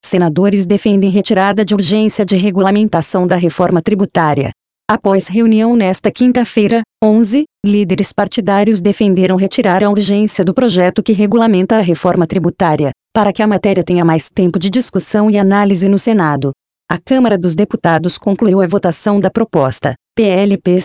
senadores defendem retirada de urgência de regulamentação da reforma tributária. Após reunião nesta quinta-feira, 11, líderes partidários defenderam retirar a urgência do projeto que regulamenta a reforma tributária, para que a matéria tenha mais tempo de discussão e análise no Senado. A Câmara dos Deputados concluiu a votação da proposta, PLP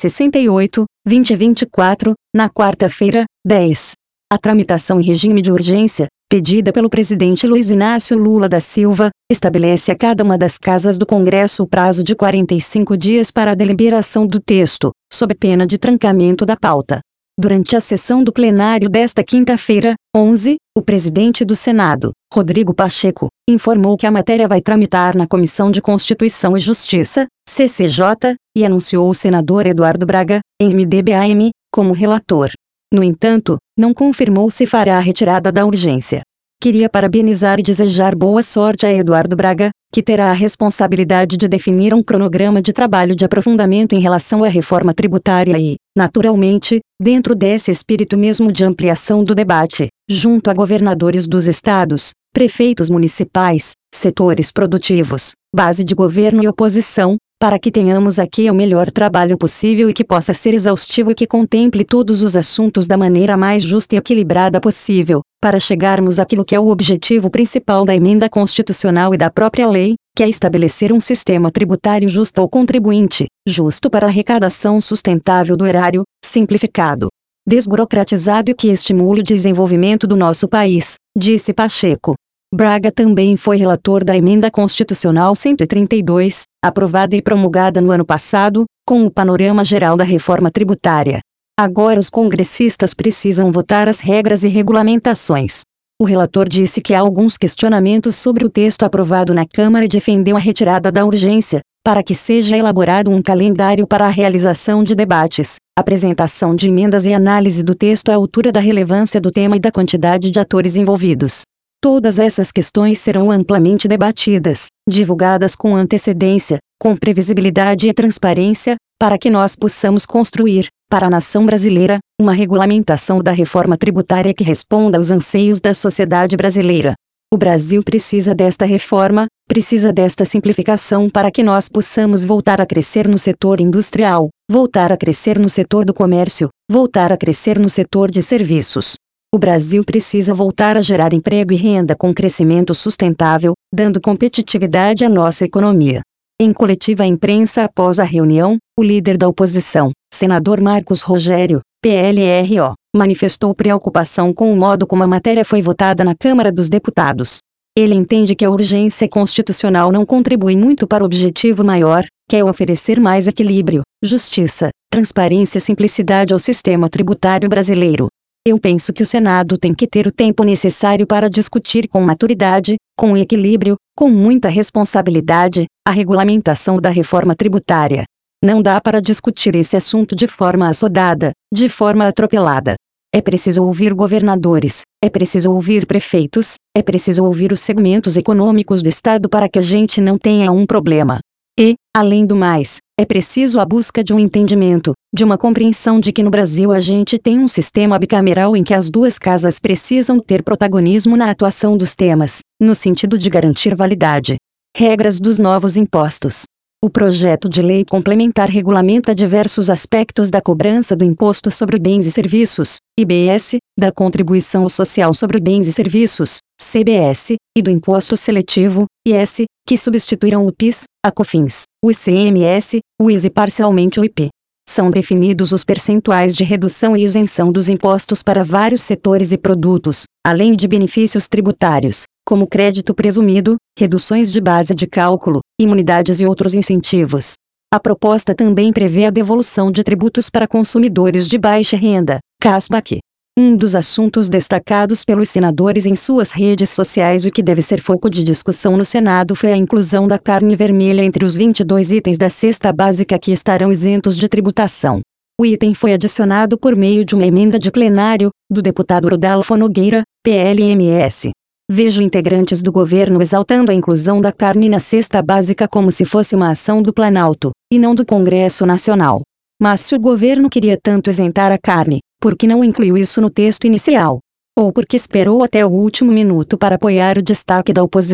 68/2024, na quarta-feira, 10. A tramitação em regime de urgência, pedida pelo presidente Luiz Inácio Lula da Silva, estabelece a cada uma das casas do Congresso o prazo de 45 dias para a deliberação do texto, sob pena de trancamento da pauta. Durante a sessão do plenário desta quinta-feira, 11, o presidente do Senado, Rodrigo Pacheco, informou que a matéria vai tramitar na Comissão de Constituição e Justiça, CCJ, e anunciou o senador Eduardo Braga, MDBAM, como relator. No entanto, não confirmou se fará a retirada da urgência. Queria parabenizar e desejar boa sorte a Eduardo Braga, que terá a responsabilidade de definir um cronograma de trabalho de aprofundamento em relação à reforma tributária e, naturalmente, dentro desse espírito mesmo de ampliação do debate, junto a governadores dos estados, prefeitos municipais, setores produtivos, base de governo e oposição, para que tenhamos aqui o melhor trabalho possível e que possa ser exaustivo e que contemple todos os assuntos da maneira mais justa e equilibrada possível, para chegarmos àquilo que é o objetivo principal da emenda constitucional e da própria lei, que é estabelecer um sistema tributário justo ao contribuinte, justo para a arrecadação sustentável do erário, simplificado, desburocratizado e que estimule o desenvolvimento do nosso país, disse Pacheco. Braga também foi relator da Emenda Constitucional 132, aprovada e promulgada no ano passado, com o panorama geral da reforma tributária. Agora os congressistas precisam votar as regras e regulamentações. O relator disse que há alguns questionamentos sobre o texto aprovado na Câmara e defendeu a retirada da urgência, para que seja elaborado um calendário para a realização de debates, apresentação de emendas e análise do texto à altura da relevância do tema e da quantidade de atores envolvidos. Todas essas questões serão amplamente debatidas, divulgadas com antecedência, com previsibilidade e transparência, para que nós possamos construir, para a nação brasileira, uma regulamentação da reforma tributária que responda aos anseios da sociedade brasileira. O Brasil precisa desta reforma, precisa desta simplificação para que nós possamos voltar a crescer no setor industrial, voltar a crescer no setor do comércio, voltar a crescer no setor de serviços. O Brasil precisa voltar a gerar emprego e renda com crescimento sustentável, dando competitividade à nossa economia. Em coletiva à imprensa após a reunião, o líder da oposição, senador Marcos Rogério, PLRO, manifestou preocupação com o modo como a matéria foi votada na Câmara dos Deputados. Ele entende que a urgência constitucional não contribui muito para o objetivo maior, que é oferecer mais equilíbrio, justiça, transparência e simplicidade ao sistema tributário brasileiro. Eu penso que o Senado tem que ter o tempo necessário para discutir com maturidade, com equilíbrio, com muita responsabilidade, a regulamentação da reforma tributária. Não dá para discutir esse assunto de forma assodada, de forma atropelada. É preciso ouvir governadores, é preciso ouvir prefeitos, é preciso ouvir os segmentos econômicos do Estado para que a gente não tenha um problema. E, além do mais, é preciso a busca de um entendimento, de uma compreensão de que no Brasil a gente tem um sistema bicameral em que as duas casas precisam ter protagonismo na atuação dos temas, no sentido de garantir validade. Regras dos novos impostos. O projeto de lei complementar regulamenta diversos aspectos da cobrança do Imposto sobre Bens e Serviços, IBS, da Contribuição Social sobre Bens e Serviços, CBS, e do Imposto Seletivo, IS, que substituirão o PIS, a COFINS, o ICMS, o IS e parcialmente o IP. São definidos os percentuais de redução e isenção dos impostos para vários setores e produtos, além de benefícios tributários, como crédito presumido, reduções de base de cálculo, imunidades e outros incentivos. A proposta também prevê a devolução de tributos para consumidores de baixa renda, cashback. Um dos assuntos destacados pelos senadores em suas redes sociais e que deve ser foco de discussão no Senado foi a inclusão da carne vermelha entre os 22 itens da cesta básica que estarão isentos de tributação. O item foi adicionado por meio de uma emenda de plenário, do deputado Rodolfo Nogueira, PLMS. Vejo integrantes do governo exaltando a inclusão da carne na cesta básica como se fosse uma ação do Planalto, e não do Congresso Nacional. Mas se o governo queria tanto isentar a carne, por que não incluiu isso no texto inicial? Ou porque esperou até o último minuto para apoiar o destaque da oposição?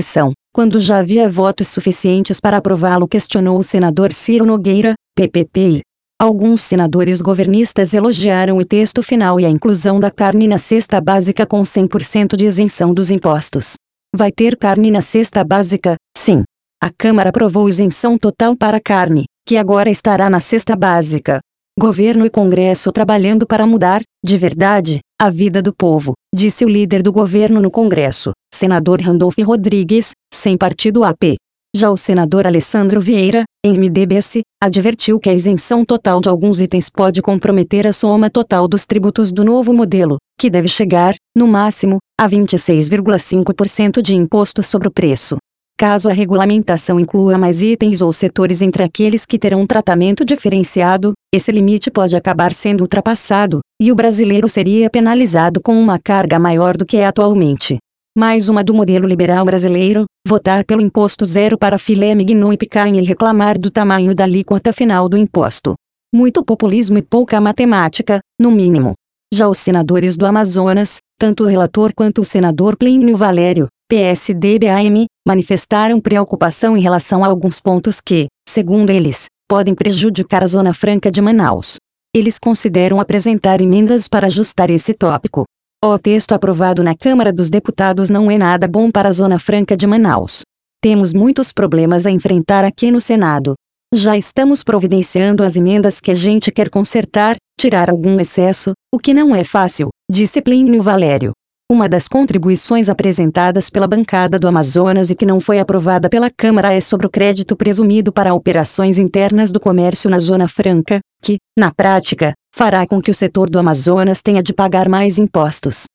quando já havia votos suficientes para aprová-lo, questionou o senador Ciro Nogueira, PPPI. Alguns senadores governistas elogiaram o texto final e a inclusão da carne na cesta básica com 100% de isenção dos impostos. Vai ter carne na cesta básica? Sim. A Câmara aprovou isenção total para a carne, que agora estará na cesta básica. Governo e Congresso trabalhando para mudar, de verdade, a vida do povo, disse o líder do governo no Congresso, senador Randolph Rodrigues, sem partido AP. Já o senador Alessandro Vieira, MDB-se, advertiu que a isenção total de alguns itens pode comprometer a soma total dos tributos do novo modelo, que deve chegar, no máximo, a 26,5% de imposto sobre o preço. Caso a regulamentação inclua mais itens ou setores entre aqueles que terão tratamento diferenciado, esse limite pode acabar sendo ultrapassado, e o brasileiro seria penalizado com uma carga maior do que é atualmente. Mais uma do modelo liberal brasileiro: votar pelo imposto zero para filé mignon e picanha e reclamar do tamanho da alíquota final do imposto. Muito populismo e pouca matemática, no mínimo. Já os senadores do Amazonas, tanto o relator quanto o senador Plínio Valério, PSDB-AM, manifestaram preocupação em relação a alguns pontos que, segundo eles, podem prejudicar a Zona Franca de Manaus. Eles consideram apresentar emendas para ajustar esse tópico. O texto aprovado na Câmara dos Deputados não é nada bom para a Zona Franca de Manaus. Temos muitos problemas a enfrentar aqui no Senado. Já estamos providenciando as emendas que a gente quer consertar, tirar algum excesso, o que não é fácil, disse Plínio Valério. Uma das contribuições apresentadas pela bancada do Amazonas e que não foi aprovada pela Câmara é sobre o crédito presumido para operações internas do comércio na Zona Franca, que, na prática, fará com que o setor do Amazonas tenha de pagar mais impostos.